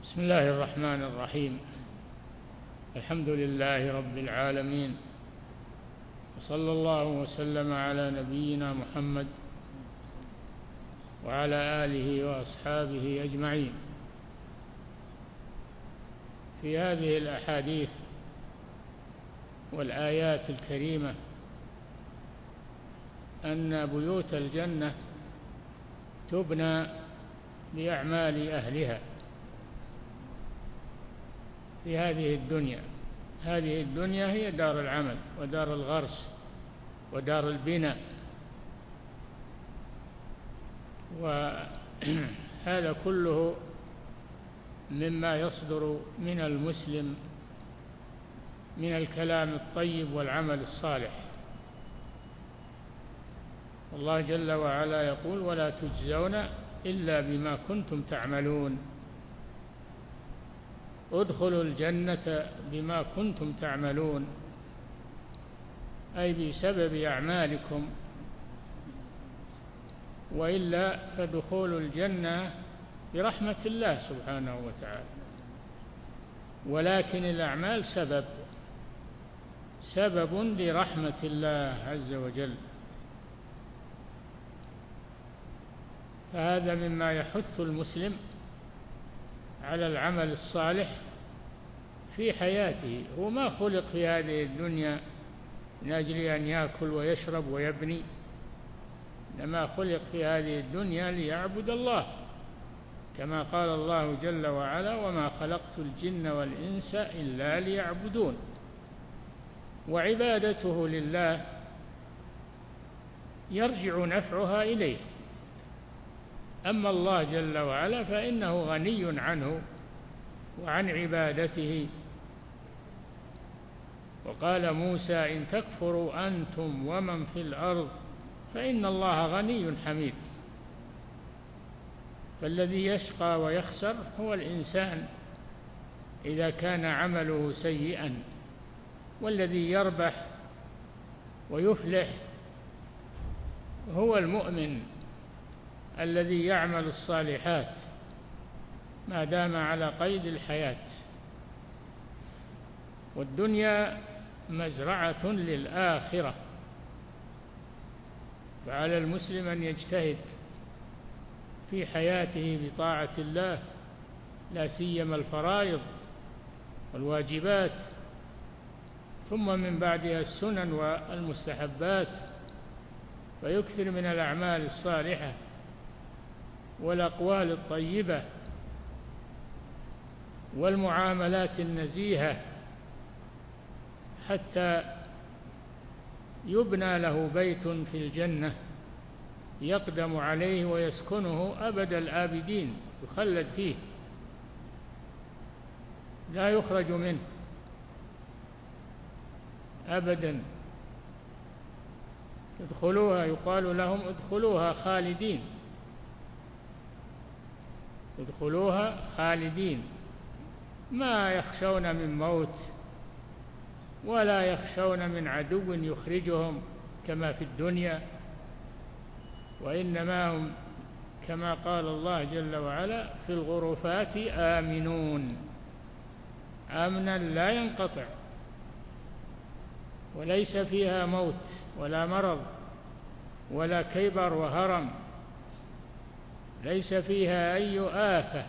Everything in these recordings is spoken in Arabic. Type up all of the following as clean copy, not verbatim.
بسم الله الرحمن الرحيم. الحمد لله رب العالمين، وصلى الله وسلم على نبينا محمد وعلى آله وأصحابه أجمعين. في هذه الأحاديث والآيات الكريمة أن بيوت الجنة تبنى بأعمال أهلها في هذه الدنيا. هذه الدنيا هي دار العمل ودار الغرس ودار البناء، وهذا كله مما يصدر من المسلم من الكلام الطيب والعمل الصالح. الله جل وعلا يقول: ولا تجزون إلا بما كنتم تعملون. ادخلوا الجنة بما كنتم تعملون، أي بسبب أعمالكم، وإلا فدخول الجنة برحمة الله سبحانه وتعالى، ولكن الأعمال سبب لرحمة الله عز وجل. فهذا مما يحث المسلم على العمل الصالح في حياته. هو ما خلق في هذه الدنيا من أجل أن يأكل ويشرب ويبني، إنما خلق في هذه الدنيا ليعبد الله، كما قال الله جل وعلا: وما خلقت الجن والإنس إلا ليعبدون. وعبادته لله يرجع نفعها إليه. أما الله جل وعلا فإنه غني عنه وعن عبادته. وقال موسى: إن تكفروا أنتم ومن في الأرض فإن الله غني حميد. فالذي يشقى ويخسر هو الإنسان إذا كان عمله سيئا، والذي يربح ويفلح هو المؤمن الذي يعمل الصالحات ما دام على قيد الحياة. والدنيا مزرعة للآخرة، فعلى المسلم أن يجتهد في حياته بطاعة الله، لا سيما الفرائض والواجبات، ثم من بعدها السنن والمستحبات، فيكثر من الأعمال الصالحة والأقوال الطيبة والمعاملات النزيهة، حتى يبنى له بيت في الجنة يقدم عليه ويسكنه أبد الآبدين، يخلد فيه لا يخرج منه أبدا. ادخلوها، يقال لهم: ادخلوها خالدين، ادخلوها خالدين، ما يخشون من موت ولا يخشون من عدو يخرجهم كما في الدنيا، وإنما هم كما قال الله جل وعلا: في الغرفات آمنون، أمنا لا ينقطع، وليس فيها موت ولا مرض ولا كبر وهرم، ليس فيها أي آفة،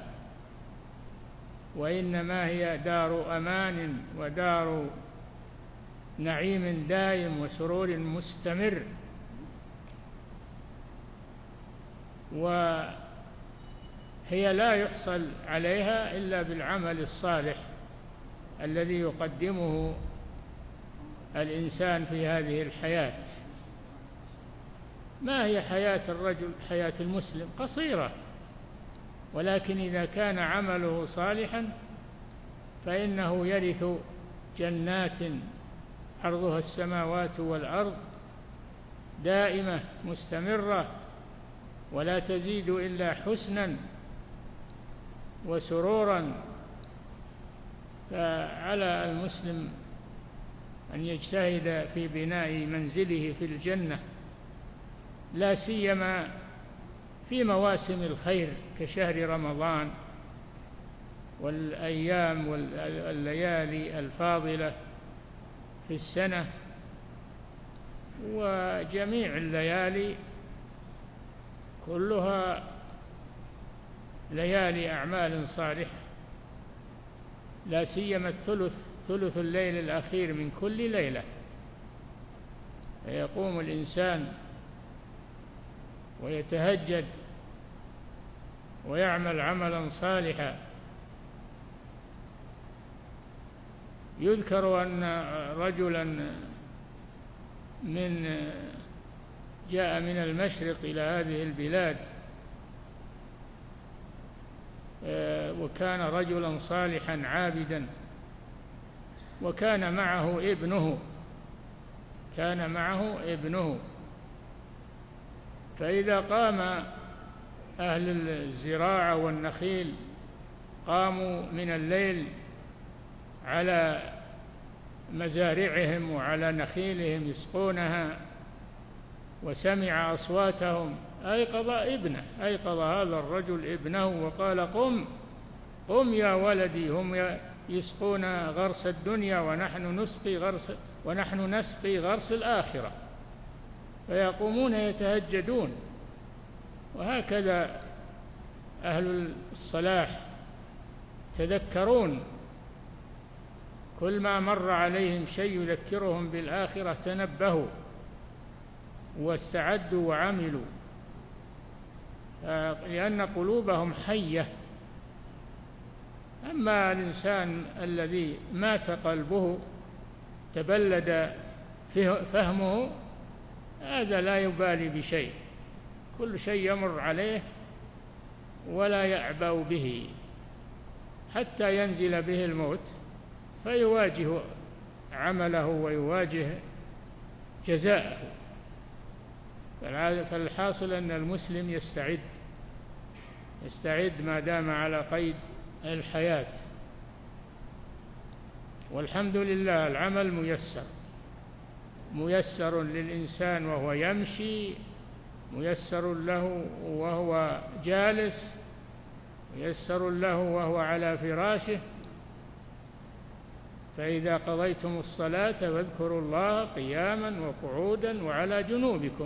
وإنما هي دار أمان ودار نعيم دائم وسرور مستمر. وهي لا يحصل عليها إلا بالعمل الصالح الذي يقدمه الإنسان في هذه الحياة. ما هي حياة الرجل؟ حياة المسلم قصيرة، ولكن إذا كان عمله صالحا فإنه يرث جنات عرضها السماوات والأرض، دائمة مستمرة، ولا تزيد إلا حسنا وسرورا. فعلى المسلم أن يجتهد في بناء منزله في الجنة، لا سيما في مواسم الخير كشهر رمضان والأيام والليالي الفاضلة في السنة، وجميع الليالي كلها ليالي أعمال صالحة، لا سيما ثلث الليل الأخير من كل ليلة، فيقوم الإنسان ويتهجد ويعمل عملا صالحا. يذكر أن رجلا جاء من المشرق إلى هذه البلاد، وكان رجلا صالحا عابدا، وكان معه ابنه، فإذا قام أهل الزراعة والنخيل قاموا من الليل على مزارعهم وعلى نخيلهم يسقونها، وسمع أصواتهم أيقظ هذا الرجل ابنه وقال: قم يا ولدي، هم يسقون غرس الدنيا ونحن نسقي غرس الآخرة. فيقومون يتهجدون. وهكذا أهل الصلاح تذكرون كل ما مر عليهم شيء يذكرهم بالآخرة تنبهوا واستعدوا وعملوا، لأن قلوبهم حية. أما الإنسان الذي مات قلبه تبلد فهمه، هذا لا يبالي بشيء، كل شيء يمر عليه ولا يعبأ به حتى ينزل به الموت فيواجه عمله ويواجه جزاءه. فالحاصل أن المسلم يستعد ما دام على قيد الحياة. والحمد لله العمل ميسر للإنسان وهو يمشي، ميسر له وهو جالس، ميسر له وهو على فراشه. فإذا قضيتم الصلاة فاذكروا الله قياما وقعودا وعلى جنوبكم.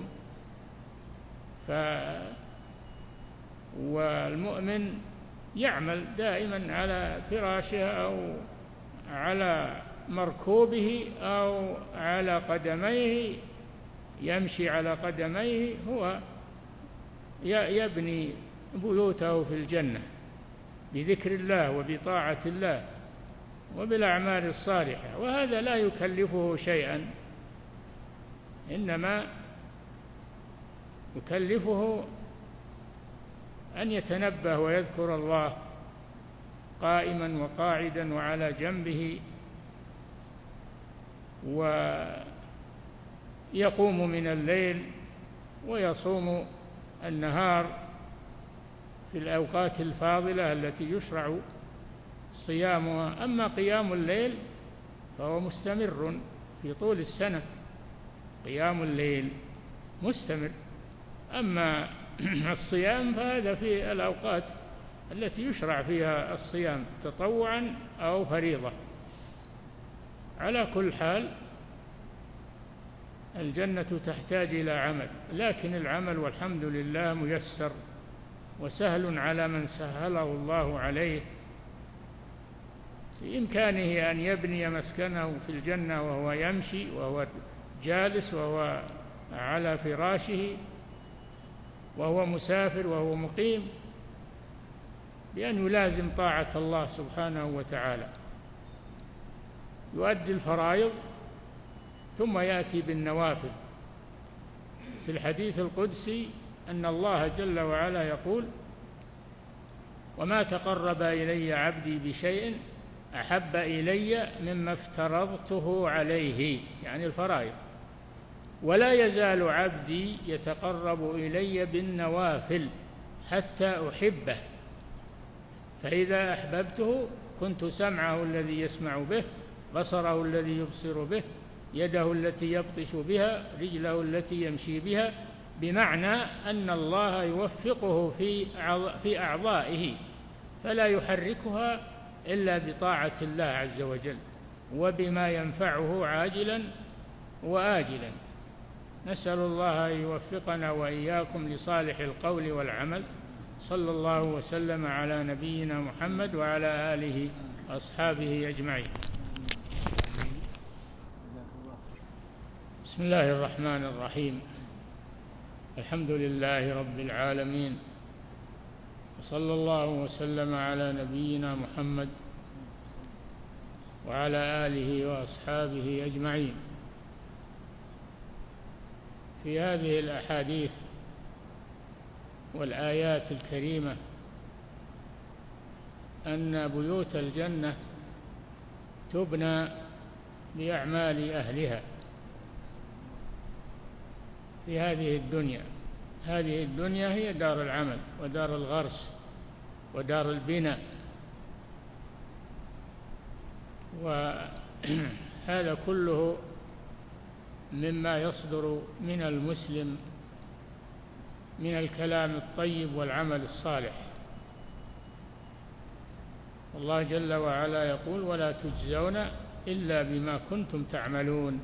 والمؤمن يعمل دائما على فراشه أو على مركوبه أو على قدميه، يمشي على قدميه، هو يبني بيوته في الجنة بذكر الله وبطاعة الله وبالأعمال الصالحة، وهذا لا يكلفه شيئا، إنما يكلفه أن يتنبه ويذكر الله قائما وقاعدا وعلى جنبه، ويقوم من الليل ويصوم النهار في الأوقات الفاضلة التي يشرع صيامها. أما قيام الليل فهو مستمر في طول السنة، قيام الليل مستمر. أما الصيام فهذا في الأوقات التي يشرع فيها الصيام تطوعا أو فريضة. على كل حال الجنة تحتاج إلى عمل، لكن العمل والحمد لله ميسر وسهل على من سهله الله عليه. في إمكانه أن يبني مسكنه في الجنة وهو يمشي وهو جالس وهو على فراشه وهو مسافر وهو مقيم، بأن يلازم طاعة الله سبحانه وتعالى، يؤدي الفرائض ثم يأتي بالنوافل. في الحديث القدسي أن الله جل وعلا يقول: وما تقرب إلي عبدي بشيء أحب إلي مما افترضته عليه، يعني الفرائض، ولا يزال عبدي يتقرب إلي بالنوافل حتى أحبه، فإذا أحببته كنت سمعه الذي يسمع به، بصره الذي يبصر به، يده التي يبطش بها، رجله التي يمشي بها، بمعنى أن الله يوفقه في أعضائه فلا يحركها إلا بطاعة الله عز وجل وبما ينفعه عاجلا وآجلا. نسأل الله أن يوفقنا وإياكم لصالح القول والعمل. صلى الله وسلم على نبينا محمد وعلى آله وأصحابه أجمعين. بسم الله الرحمن الرحيم. الحمد لله رب العالمين، وصلى الله وسلم على نبينا محمد وعلى آله وأصحابه أجمعين. في هذه الأحاديث والآيات الكريمة أن بيوت الجنة تبنى بأعمال أهلها في هذه الدنيا. هذه الدنيا هي دار العمل ودار الغرس ودار البناء، وهذا كله مما يصدر من المسلم من الكلام الطيب والعمل الصالح. الله جل وعلا يقول: ولا تجزون إلا بما كنتم تعملون.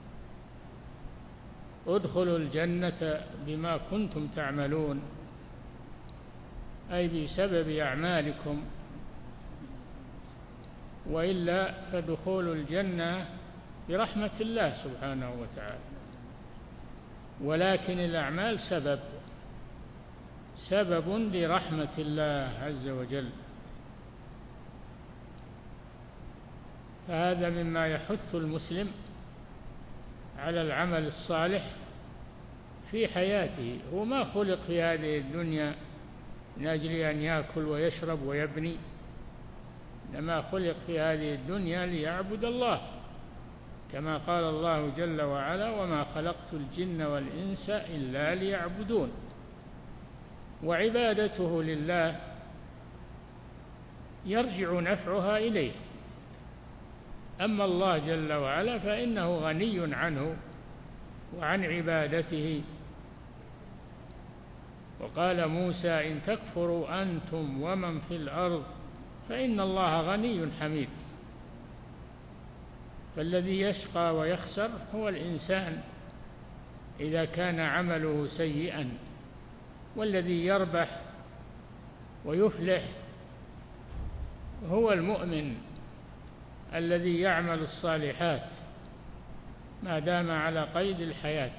ادخلوا الجنة بما كنتم تعملون، أي بسبب أعمالكم، وإلا فدخول الجنة برحمة الله سبحانه وتعالى، ولكن الأعمال سبب لرحمة الله عز وجل. فهذا مما يحث المسلم على العمل الصالح في حياته. هو ما خلق في هذه الدنيا من أجل أن يأكل ويشرب ويبني، إنما خلق في هذه الدنيا ليعبد الله، كما قال الله جل وعلا: وما خلقت الجن والإنس إلا ليعبدون. وعبادته لله يرجع نفعها إليه. أما الله جل وعلا فإنه غني عنه وعن عبادته. وقال موسى: إن تكفروا أنتم ومن في الأرض فإن الله غني حميد. فالذي يشقى ويخسر هو الإنسان إذا كان عمله سيئا، والذي يربح ويفلح هو المؤمن الذي يعمل الصالحات ما دام على قيد الحياة.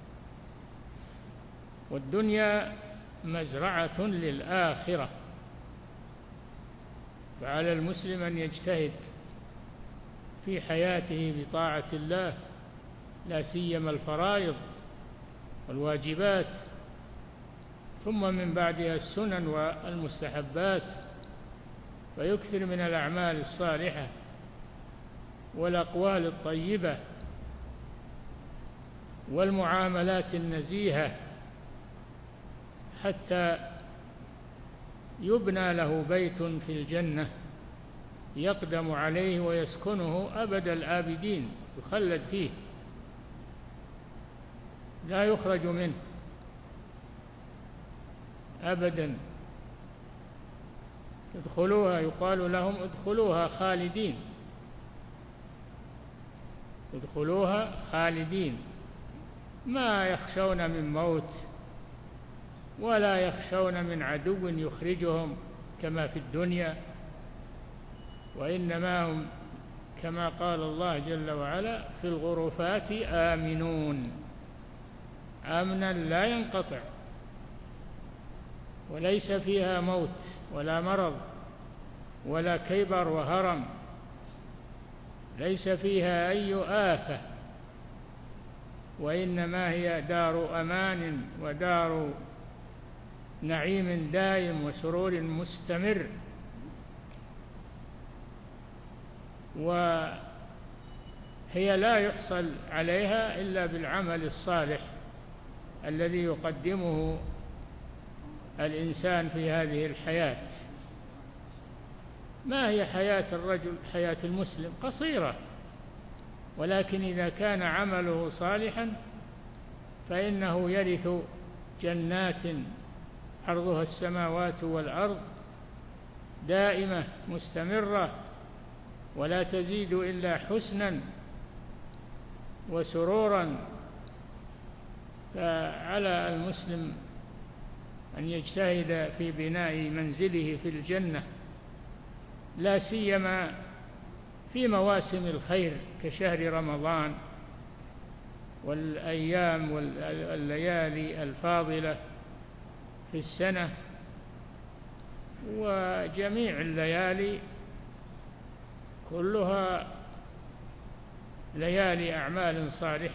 والدنيا مزرعة للآخرة، فعلى المسلم أن يجتهد في حياته بطاعة الله، لا سيما الفرائض والواجبات، ثم من بعدها السنن والمستحبات، فيكثر من الأعمال الصالحة والأقوال الطيبة والمعاملات النزيهة، حتى يبنى له بيت في الجنة يقدم عليه ويسكنه أبد الآبدين، يخلد فيه لا يخرج منه أبدا. ادخلوها، يقال لهم: ادخلوها خالدين، ادخلوها خالدين، ما يخشون من موت ولا يخشون من عدو يخرجهم كما في الدنيا، وإنما هم كما قال الله جل وعلا: في الغرفات آمنون، أمنا لا ينقطع، وليس فيها موت ولا مرض ولا كبر وهرم، ليس فيها أي آفة، وإنما هي دار أمان ودار نعيم دائم وسرور مستمر. وهي لا يحصل عليها إلا بالعمل الصالح الذي يقدمه الإنسان في هذه الحياة. ما هي حياة الرجل؟ حياة المسلم قصيرة، ولكن إذا كان عمله صالحا فإنه يرث جنات عرضها السماوات والأرض دائمة مستمرة ولا تزيد إلا حسنا وسرورا. فعلى المسلم أن يجتهد في بناء منزله في الجنة، لا سيما في مواسم الخير كشهر رمضان والأيام والليالي الفاضلة في السنة، وجميع الليالي كلها ليالي أعمال صالحة،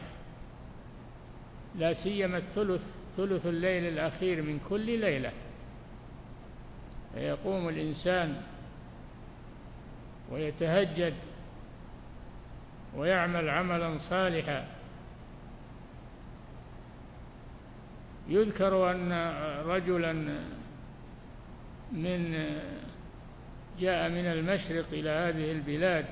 لا سيما ثلث الليل الأخير من كل ليلة، فيقوم الإنسان ويتهجد ويعمل عملا صالحا. يذكر أن رجلا جاء من المشرق إلى هذه البلاد،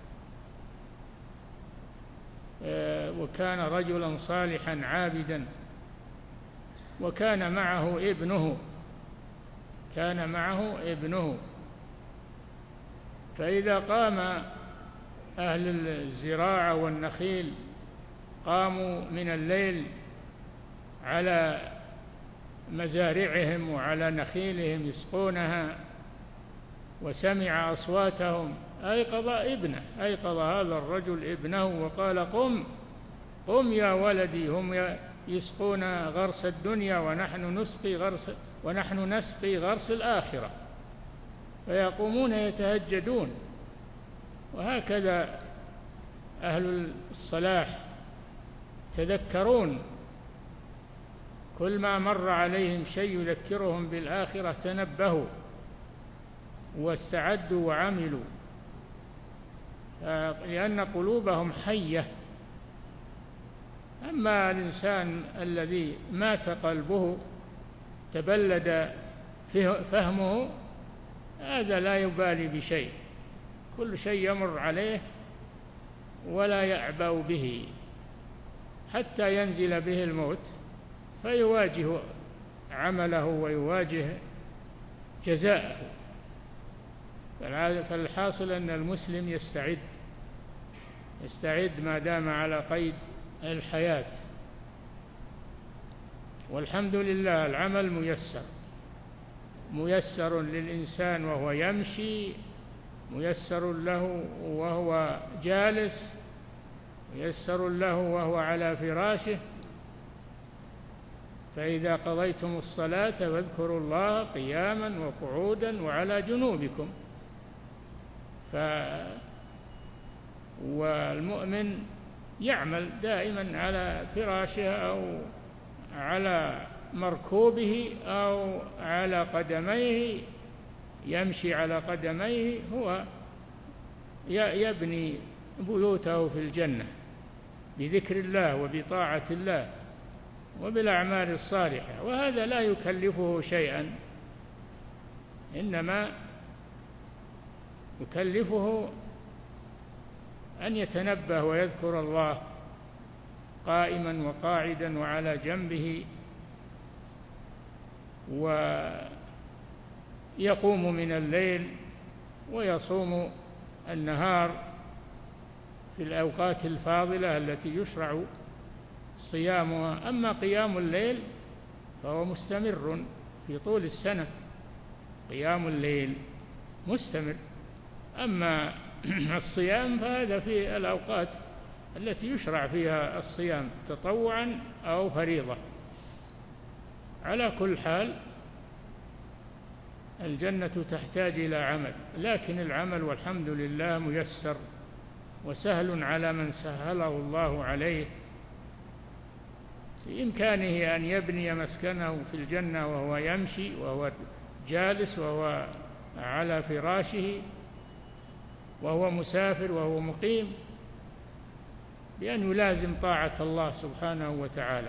وكان رجلا صالحا عابدا، وكان معه ابنه. فإذا قام أهل الزراعة والنخيل قاموا من الليل على مزارعهم وعلى نخيلهم يسقونها، وسمع أصواتهم أيقظ هذا الرجل ابنه وقال: قم يا ولدي، هم يسقون غرس الدنيا ونحن نسقي غرس الآخرة. فيقومون يتهجدون. وهكذا أهل الصلاح تذكرون كل ما مر عليهم شيء يذكرهم بالآخرة تنبهوا واستعدوا وعملوا، لأن قلوبهم حية. أما الإنسان الذي مات قلبه تبلد فهمه، هذا لا يبالي بشيء، كل شيء يمر عليه ولا يعبأ به حتى ينزل به الموت فيواجه عمله ويواجه جزاءه. فالحاصل أن المسلم يستعد ما دام على قيد الحياة. والحمد لله العمل ميسر للإنسان وهو يمشي، ميسر له وهو جالس، ميسر له وهو على فراشه. فإذا قضيتم الصلاة فاذكروا الله قياما وقعودا وعلى جنوبكم. والمؤمن يعمل دائما على فراشه أو على مركوبه أو على قدميه، يمشي على قدميه، هو يبني بيوته في الجنة بذكر الله وبطاعة الله وبالأعمال الصالحة. وهذا لا يكلفه شيئا، إنما يكلفه أن يتنبه ويذكر الله قائما وقاعدا وعلى جنبه، ويقوم من الليل ويصوم النهار في الأوقات الفاضلة التي يشرع صيامها. أما قيام الليل فهو مستمر في طول السنة، قيام الليل مستمر. أما الصيام فهذا في الأوقات التي يشرع فيها الصيام تطوعا أو فريضة. على كل حال الجنة تحتاج إلى عمل، لكن العمل والحمد لله ميسر وسهل على من سهله الله عليه. بإمكانه أن يبني مسكنه في الجنة وهو يمشي وهو جالس وهو على فراشه وهو مسافر وهو مقيم، بأن يلازم طاعة الله سبحانه وتعالى،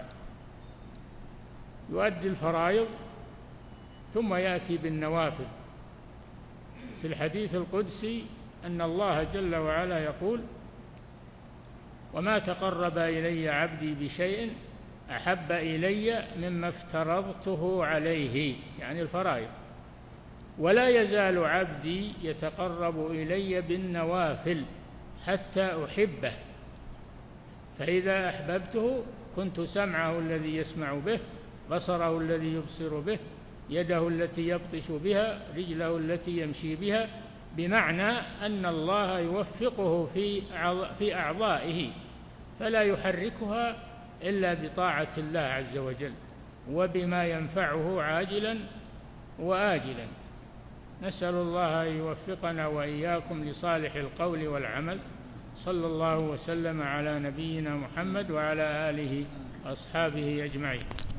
يؤدي الفرائض ثم يأتي بالنوافل. في الحديث القدسي أن الله جل وعلا يقول: وما تقرب إلي عبدي بشيء أحب إلي مما افترضته عليه، يعني الفرائض. ولا يزال عبدي يتقرب إلي بالنوافل حتى أحبه، فإذا أحببته كنت سمعه الذي يسمع به، بصره الذي يبصر به، يده التي يبطش بها، رجله التي يمشي بها، بمعنى أن الله يوفقه في أعضائه فلا يحركها إلا بطاعة الله عز وجل وبما ينفعه عاجلا وآجلا. نسأل الله أن يوفقنا وإياكم لصالح القول والعمل. صلى الله وسلم على نبينا محمد وعلى آله وأصحابه أجمعين.